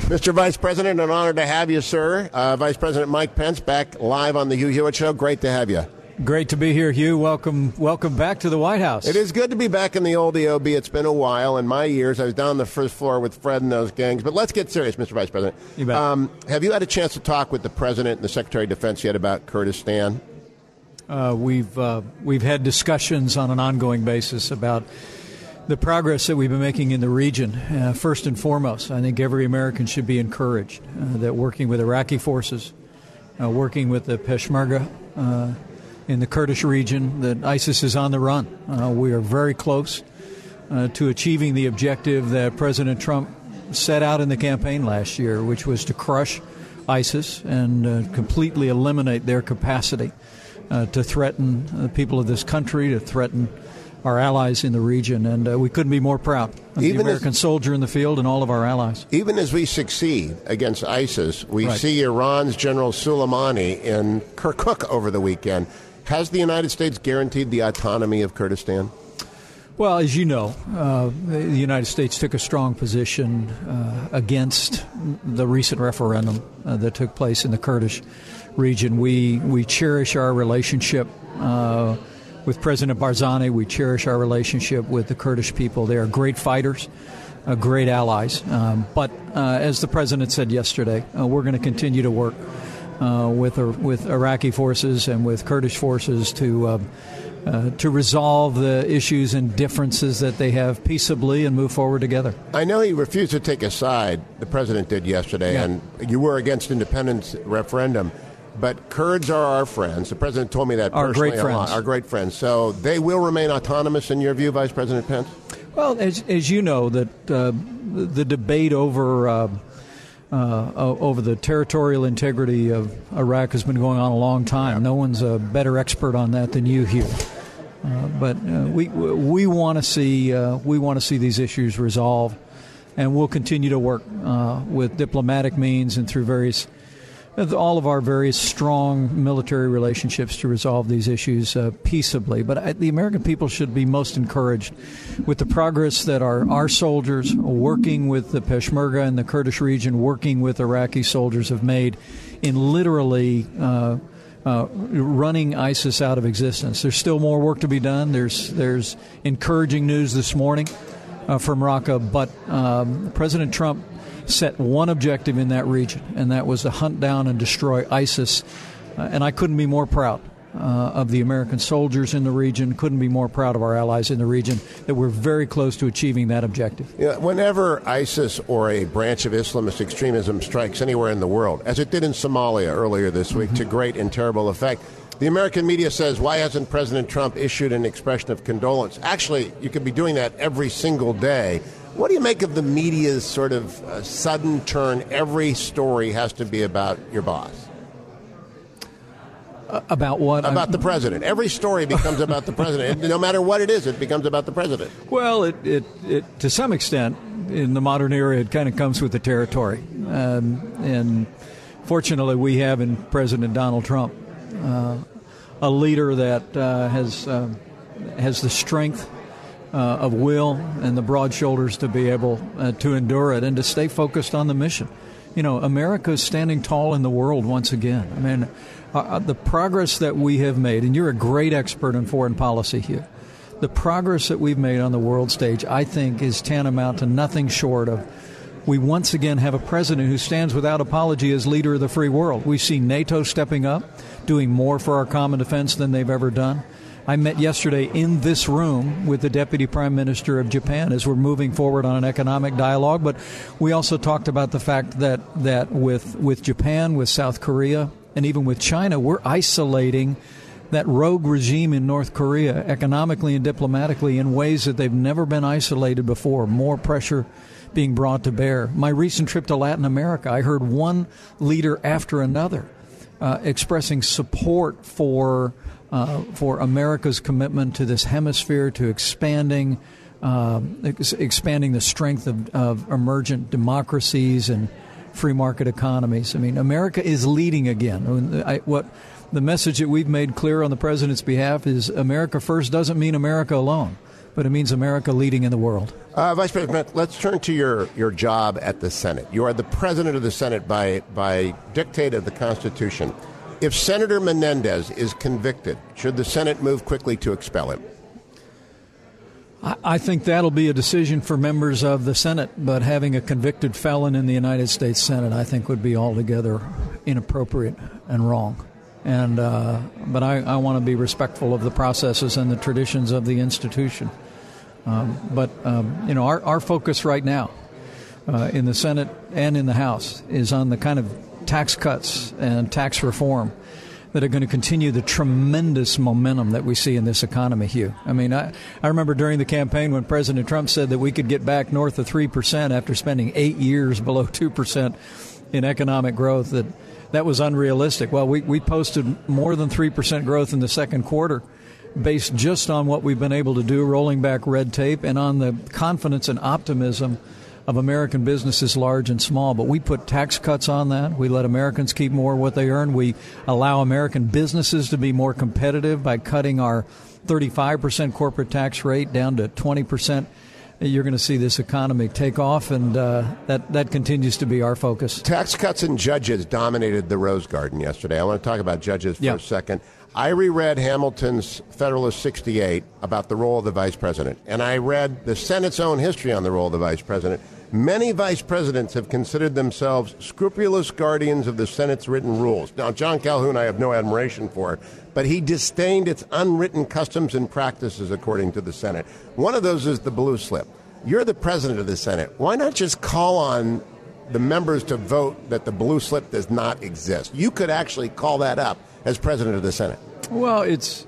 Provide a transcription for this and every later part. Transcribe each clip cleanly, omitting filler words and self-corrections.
Mr. Vice President, an honor to have you, sir. Vice President Mike Pence back live on the Hugh Hewitt Show. Great to have you. Great to be here, Hugh. Welcome back to the White House. It is good to be back in the old EOB. It's been a while. In my years, I was down on the first floor with Fred and those gangs. But let's get serious, Mr. Vice President. You bet. Have you had a chance to talk with the President and the Secretary of Defense yet about Kurdistan? We've had discussions on an ongoing basis about the progress that we've been making in the region. First and foremost, I think every American should be encouraged that working with Iraqi forces, working with the Peshmerga in the Kurdish region, that ISIS is on the run. We are very close to achieving the objective that President Trump set out in the campaign last year, which was to crush ISIS and completely eliminate their capacity to threaten the people of this country, to threaten our allies in the region. And we couldn't be more proud of the American soldier in the field and all of our allies. Even as we succeed against ISIS, we see Iran's General Soleimani in Kirkuk over the weekend. Has the United States guaranteed the autonomy of Kurdistan? Well, as you know, the United States took a strong position against the recent referendum that took place in the Kurdish region. We cherish our relationship with President Barzani. We cherish our relationship with the Kurdish people. They are great fighters, great allies. But as the President said yesterday, we're going to continue to work with Iraqi forces and with Kurdish forces to resolve the issues and differences that they have peaceably and move forward together. I know he refused to take a side, the President did yesterday, and you were against independence referendum. But Kurds are our friends. The President told me that personally a lot. Our great friends. So they will remain autonomous in your view, Vice President Pence? Well, as you know, that the debate over the territorial integrity of Iraq has been going on a long time. No one's a better expert on that than you here. But we want to see these issues resolved, and we'll continue to work with diplomatic means and through all of our various strong military relationships to resolve these issues peaceably. But the American people should be most encouraged with the progress that our soldiers working with the Peshmerga in the Kurdish region, working with Iraqi soldiers have made in literally running ISIS out of existence. There's still more work to be done. There's encouraging news this morning from Raqqa, but President Trump set one objective in that region, and that was to hunt down and destroy ISIS. And I couldn't be more proud of the American soldiers in the region, couldn't be more proud of our allies in the region, that we're very close to achieving that objective. Yeah, whenever ISIS or a branch of Islamist extremism strikes anywhere in the world, as it did in Somalia earlier this week, to great and terrible effect, the American media says, why hasn't President Trump issued an expression of condolence? Actually, you could be doing that every single day. What do you make of the media's sort of sudden turn? Every story has to be about your boss. About what? About the president. Every story becomes about the president. No matter what it is, it becomes about the president. Well, it to some extent, in the modern era, it kind of comes with the territory. And fortunately, we have in President Donald Trump a leader that has the strength of will and the broad shoulders to be able to endure it and to stay focused on the mission. You know, America is standing tall in the world once again. I mean, the progress that we have made, and you're a great expert in foreign policy here, the progress that we've made on the world stage, I think, is tantamount to nothing short of we once again have a president who stands without apology as leader of the free world. We see NATO stepping up, doing more for our common defense than they've ever done. I met yesterday in this room with the Deputy Prime Minister of Japan as we're moving forward on an economic dialogue. But we also talked about the fact that with Japan, with South Korea, and even with China, we're isolating that rogue regime in North Korea economically and diplomatically in ways that they've never been isolated before. More pressure being brought to bear. My recent trip to Latin America, I heard one leader after another expressing support for America's commitment to this hemisphere, to expanding the strength of emergent democracies and free market economies. I mean, America is leading again. The message that we've made clear on the president's behalf is America first doesn't mean America alone. but it means America leading in the world. Vice President, let's turn to your job at the Senate. You are the president of the Senate by dictate of the Constitution. If Senator Menendez is convicted, should the Senate move quickly to expel him? I think that'll be a decision for members of the Senate, but having a convicted felon in the United States Senate, I think, would be altogether inappropriate and wrong. And but I want to be respectful of the processes and the traditions of the institution. Our focus right now in the Senate and in the House is on the kind of tax cuts and tax reform that are going to continue the tremendous momentum that we see in this economy, Hugh. I mean, I remember during the campaign when President Trump said that we could get back north of 3% after spending 8 years below 2% in economic growth, that was unrealistic. Well, we posted more than 3% growth in the second quarter based just on what we've been able to do, rolling back red tape, and on the confidence and optimism of American businesses, large and small. But we put tax cuts on that. We let Americans keep more of what they earn. We allow American businesses to be more competitive by cutting our 35% corporate tax rate down to 20%. You're going to see this economy take off, and that continues to be our focus. Tax cuts and judges dominated the Rose Garden yesterday. I want to talk about judges for a second. I reread Hamilton's Federalist 68 about the role of the vice president, and I read the Senate's own history on the role of the vice president. Many vice presidents have considered themselves scrupulous guardians of the Senate's written rules. Now, John Calhoun I have no admiration for, but he disdained its unwritten customs and practices, according to the Senate. One of those is the blue slip. You're the president of the Senate. Why not just call on the members to vote that the blue slip does not exist? You could actually call that up as president of the Senate. Well, it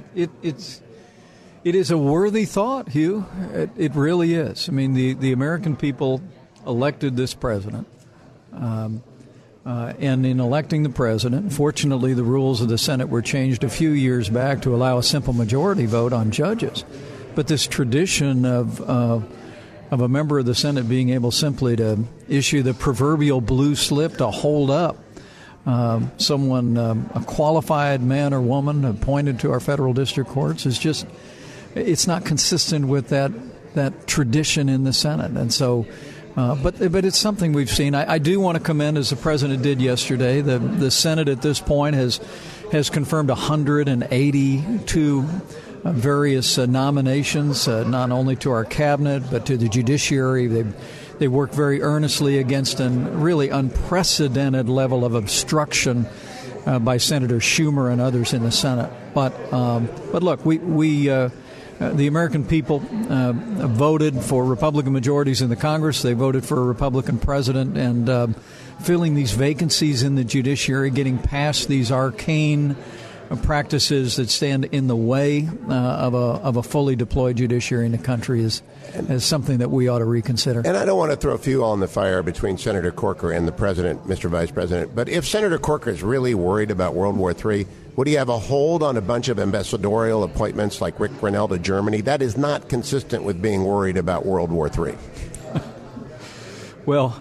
is a worthy thought, Hugh. It really is. I mean, the American people elected this president. And in electing the president, fortunately, the rules of the Senate were changed a few years back to allow a simple majority vote on judges. But this tradition of a member of the Senate being able simply to issue the proverbial blue slip to hold up someone, a qualified man or woman appointed to our federal district courts, is just, it's not consistent with that tradition in the Senate. And so, but it's something we've seen. I do want to commend, as the president did yesterday, the Senate at this point has confirmed 182 various nominations, not only to our cabinet but to the judiciary. They work very earnestly against a really unprecedented level of obstruction by Senator Schumer and others in the Senate. But look, the American people voted for Republican majorities in the Congress. They voted for a Republican president, and filling these vacancies in the judiciary, getting past these arcane practices that stand in the way of a fully deployed judiciary in the country is something that we ought to reconsider. And I don't want to throw fuel on the fire between Senator Corker and the president, Mr. Vice President, but if Senator Corker is really worried about World War III, would he have a hold on a bunch of ambassadorial appointments like Rick Grenell to Germany? That is not consistent with being worried about World War III. Well,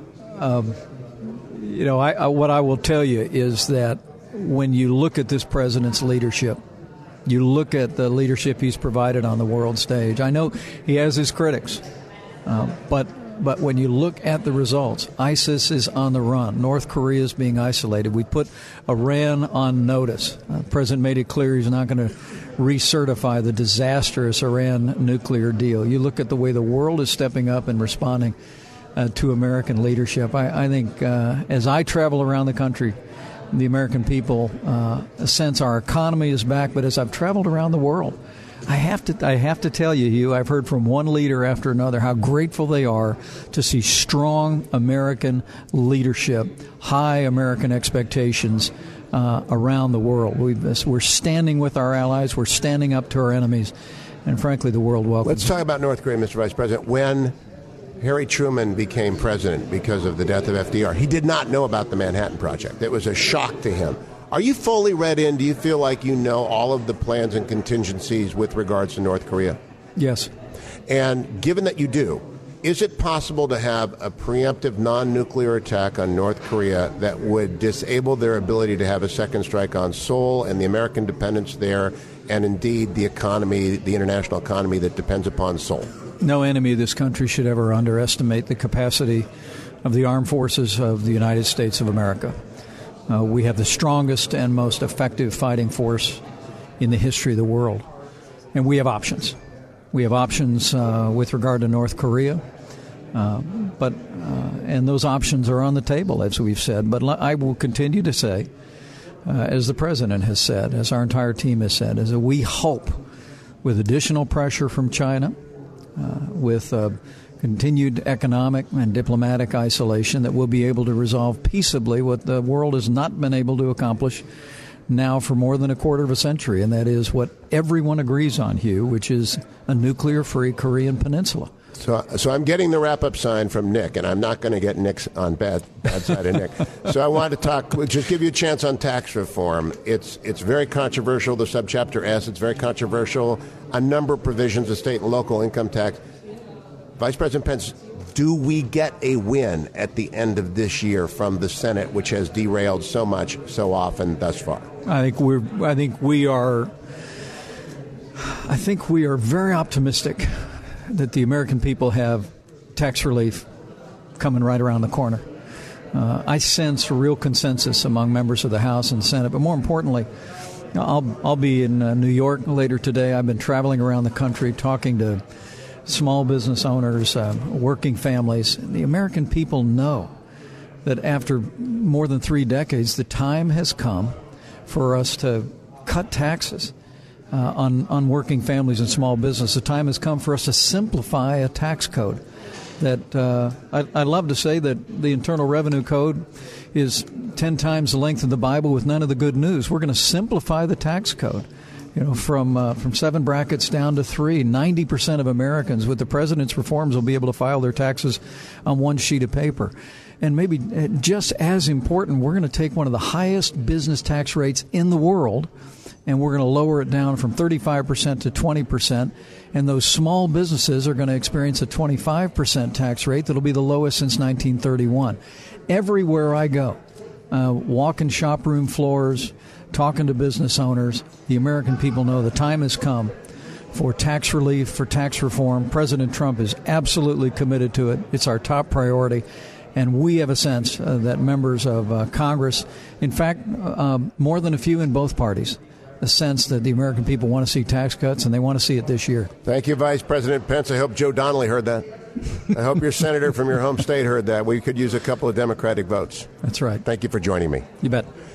what I will tell you is that when you look at this president's leadership, you look at the leadership he's provided on the world stage. I know he has his critics, but when you look at the results, ISIS is on the run. North Korea is being isolated. We put Iran on notice. The president made it clear he's not going to recertify the disastrous Iran nuclear deal. You look at the way the world is stepping up and responding to American leadership. I think as I travel around the country, the American people sense our economy is back. But as I've traveled around the world, I have to tell you, Hugh, I've heard from one leader after another how grateful they are to see strong American leadership, high American expectations around the world. We're standing with our allies. We're standing up to our enemies. And frankly, the world welcomes. Let's talk about North Korea, Mr. Vice President. When Harry Truman became president because of the death of FDR, he did not know about the Manhattan Project. It was a shock to him. Are you fully read in? Do you feel like you know all of the plans and contingencies with regards to North Korea? Yes. And given that you do, is it possible to have a preemptive non-nuclear attack on North Korea that would disable their ability to have a second strike on Seoul and the American dependence there and indeed the economy, the international economy that depends upon Seoul. No enemy of this country should ever underestimate the capacity of the armed forces of the United States of America. We have the strongest and most effective fighting force in the history of the world. And we have options. We have options with regard to North Korea, and those options are on the table, as we've said. But I will continue to say, as the President has said, as our entire team has said, is that we hope with additional pressure from China, with continued economic and diplomatic isolation, that we'll be able to resolve peaceably what the world has not been able to accomplish now for more than a quarter of a century, and that is what everyone agrees on, Hugh, which is a nuclear-free Korean peninsula. So I'm getting the wrap-up sign from Nick, and I'm not going to get Nick's on bad side of Nick. So I want to talk, just give you a chance on tax reform. It's very controversial, the subchapter S. It's very controversial. A number of provisions of state and local income tax. Vice President Pence, do we get a win at the end of this year from the Senate, which has derailed so much, so often thus far? I think we are very optimistic that the American people have tax relief coming right around the corner. I sense real consensus among members of the House and Senate, but more importantly, I'll be in New York later today. I've been traveling around the country talking to small business owners, working families. The American people know that after more than 3 decades, the time has come for us to cut taxes on working families and small business. The time has come for us to simplify a tax code. That I love to say that the Internal Revenue Code is 10 times the length of the Bible with none of the good news. We're going to simplify the tax code. From 7 brackets down to 3. 90% of Americans with the president's reforms will be able to file their taxes on one sheet of paper. And maybe just as important, we're going to take one of the highest business tax rates in the world, and we're going to lower it down from 35% to 20%. And those small businesses are going to experience a 25% tax rate that will be the lowest since 1931. Everywhere I go, walking shop room floors, talking to business owners, the American people know the time has come for tax relief, for tax reform. President Trump is absolutely committed to it. It's our top priority. And we have a sense that members of Congress, in fact, more than a few in both parties, a sense that the American people want to see tax cuts, and they want to see it this year. Thank you, Vice President Pence. I hope Joe Donnelly heard that. I hope your senator from your home state heard that. We could use a couple of Democratic votes. That's right. Thank you for joining me. You bet.